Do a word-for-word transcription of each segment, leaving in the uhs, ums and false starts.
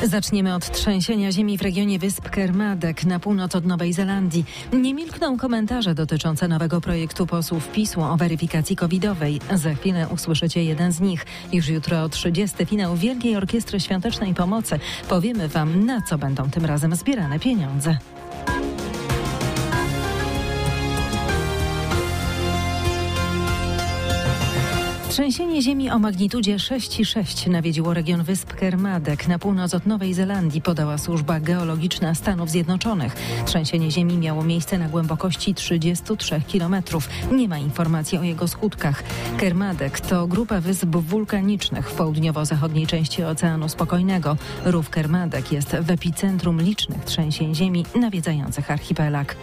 Zaczniemy od trzęsienia ziemi w regionie wysp Kermadec na północ od Nowej Zelandii. Nie milkną komentarze dotyczące nowego projektu posłów PiSu o weryfikacji covidowej. Za chwilę usłyszycie jeden z nich. Już jutro trzydziesty finał Wielkiej Orkiestry Świątecznej Pomocy. Powiemy Wam, na co będą tym razem zbierane pieniądze. Trzęsienie ziemi o magnitudzie sześć przecinek sześć nawiedziło region wysp Kermadec na północ od Nowej Zelandii, podała służba geologiczna Stanów Zjednoczonych. Trzęsienie ziemi miało miejsce na głębokości trzydziestu trzech kilometrów. Nie ma informacji o jego skutkach. Kermadec to grupa wysp wulkanicznych w południowo-zachodniej części Oceanu Spokojnego. Rów Kermadec jest w epicentrum licznych trzęsień ziemi nawiedzających archipelag.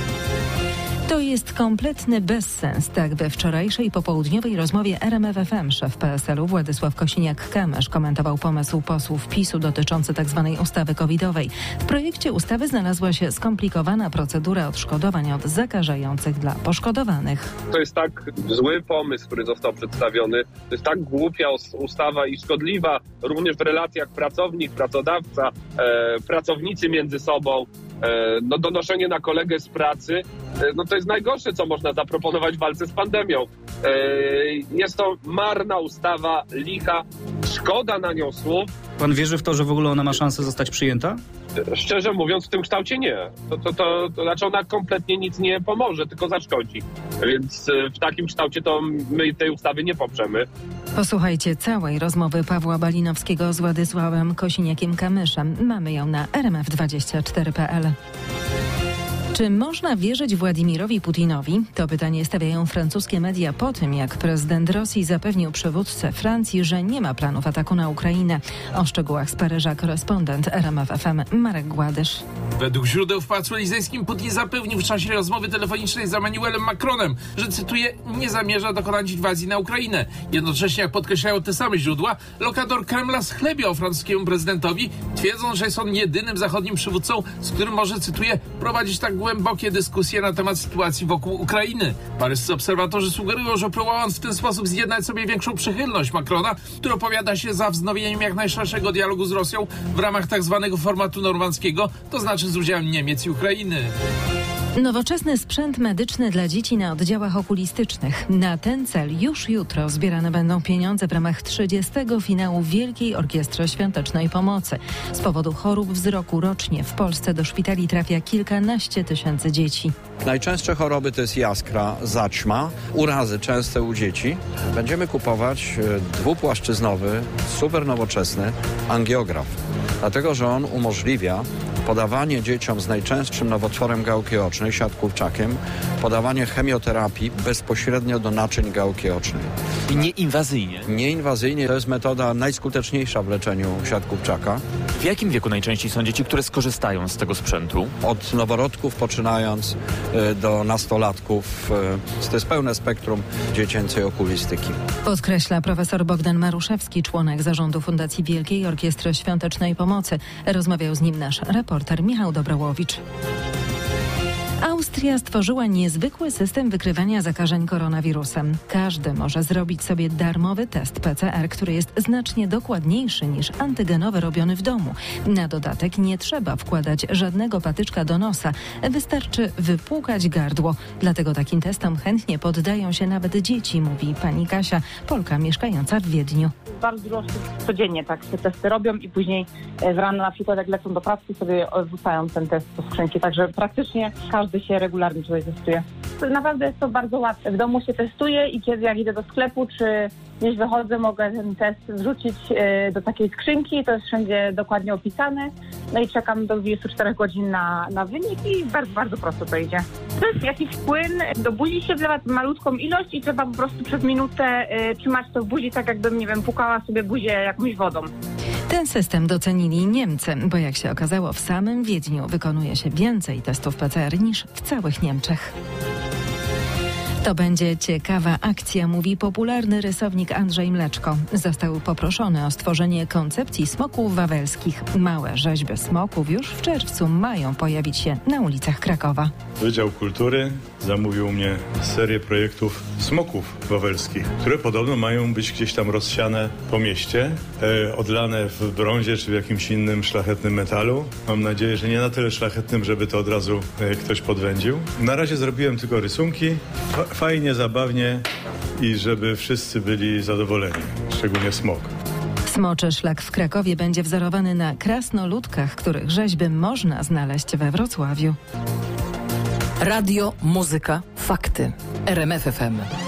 To jest kompletny bezsens, tak we wczorajszej popołudniowej rozmowie R M F F M szef P S L u Władysław Kosiniak-Kamysz komentował pomysł posłów PiSu dotyczący tzw. ustawy covidowej. W projekcie ustawy znalazła się skomplikowana procedura odszkodowań od zakażających dla poszkodowanych. To jest tak zły pomysł, który został przedstawiony. To jest tak głupia ustawa i szkodliwa również w relacjach pracownik-pracodawca, e, pracownicy między sobą. No, donoszenie na kolegę z pracy, no to jest najgorsze, co można zaproponować w walce z pandemią. Jest to marna ustawa, licha, szkoda na nią słów. Pan wierzy w to, że w ogóle ona ma szansę zostać przyjęta? Szczerze mówiąc, w tym kształcie nie. To, to, to, to znaczy ona kompletnie nic nie pomoże, tylko zaszkodzi. Więc w takim kształcie to my tej ustawy nie poprzemy. Posłuchajcie całej rozmowy Pawła Balinowskiego z Władysławem Kosiniakiem-Kamyszem. Mamy ją na r m f dwadzieścia cztery kropka p l. Czy można wierzyć Władimirowi Putinowi? To pytanie stawiają francuskie media po tym, jak prezydent Rosji zapewnił przywódcę Francji, że nie ma planów ataku na Ukrainę. O szczegółach z Paryża korespondent R M F F M Marek Gładysz. Według źródeł w Pałacu Elizejskim Putin zapewnił w czasie rozmowy telefonicznej z Emmanuelem Macronem, że, cytuję, nie zamierza dokonać inwazji na Ukrainę. Jednocześnie, jak podkreślają te same źródła, lokator Kremla schlebiał francuskiemu prezydentowi, twierdząc, że jest on jedynym zachodnim przywódcą, z którym może, cytuję, prowadzić tak głębokie dyskusje na temat sytuacji wokół Ukrainy. Paryscy obserwatorzy sugerują, że próbował on w ten sposób zjednać sobie większą przychylność Macrona, który opowiada się za wznowieniem jak najszerszego dialogu z Rosją w ramach tak zwanego formatu normandzkiego, to znaczy z udziałem Niemiec i Ukrainy. Nowoczesny sprzęt medyczny dla dzieci na oddziałach okulistycznych. Na ten cel już jutro zbierane będą pieniądze w ramach trzydziestego finału Wielkiej Orkiestry Świątecznej Pomocy. Z powodu chorób wzroku rocznie w Polsce do szpitali trafia kilkanaście tysięcy dzieci. Najczęstsze choroby to jest jaskra, zaćma, urazy częste u dzieci. Będziemy kupować dwupłaszczyznowy, super nowoczesny angiograf, dlatego że on umożliwia podawanie dzieciom z najczęstszym nowotworem gałki ocznej, siatkówczakiem, podawanie chemioterapii bezpośrednio do naczyń gałki ocznej. I nieinwazyjnie? Nieinwazyjnie to jest metoda najskuteczniejsza w leczeniu siatkówczaka. W jakim wieku najczęściej są dzieci, które skorzystają z tego sprzętu? Od noworodków poczynając y, do nastolatków. Y, to jest pełne spektrum dziecięcej okulistyki. Podkreśla profesor Bogdan Maruszewski, członek zarządu Fundacji Wielkiej Orkiestry Świątecznej Pomocy. Rozmawiał z nim nasz reporter Michał Dobrołowicz. Austria stworzyła niezwykły system wykrywania zakażeń koronawirusem. Każdy może zrobić sobie darmowy test P C R, który jest znacznie dokładniejszy niż antygenowy robiony w domu. Na dodatek nie trzeba wkładać żadnego patyczka do nosa. Wystarczy wypłukać gardło. Dlatego takim testom chętnie poddają się nawet dzieci, mówi pani Kasia, Polka mieszkająca w Wiedniu. Bardzo dużo osób codziennie tak te testy robią i później w rano na przykład jak lecą do pracy sobie wrzucają ten test do skrzynki. Także praktycznie każdy się regularnie tutaj testuje. Naprawdę jest to bardzo łatwe. W domu się testuje i kiedy jak idę do sklepu czy gdzieś wychodzę, mogę ten test wrzucić do takiej skrzynki. To jest wszędzie dokładnie opisane. No i czekam do dwudziestu czterech godzin na, na wynik i bardzo, bardzo prosto to idzie. To jest jakiś płyn, do buzi się wlewa malutką ilość i trzeba po prostu przez minutę y, trzymać to w buzi, tak jakbym, nie wiem, pukała sobie buzię jakąś wodą. Ten system docenili Niemcy, bo jak się okazało, w samym Wiedniu wykonuje się więcej testów P C R niż w całych Niemczech. To będzie ciekawa akcja, mówi popularny rysownik Andrzej Mleczko. Został poproszony o stworzenie koncepcji smoków wawelskich. Małe rzeźby smoków już w czerwcu mają pojawić się na ulicach Krakowa. Wydział Kultury zamówił mnie serię projektów smoków wawelskich, które podobno mają być gdzieś tam rozsiane po mieście, e, odlane w brązie czy w jakimś innym szlachetnym metalu. Mam nadzieję, że nie na tyle szlachetnym, żeby to od razu e, ktoś podwędził. Na razie zrobiłem tylko rysunki. Fa- fajnie, zabawnie i żeby wszyscy byli zadowoleni, szczególnie smok. Smoczy szlak w Krakowie będzie wzorowany na krasnoludkach, których rzeźby można znaleźć we Wrocławiu. Radio, muzyka, fakty. R M F F M.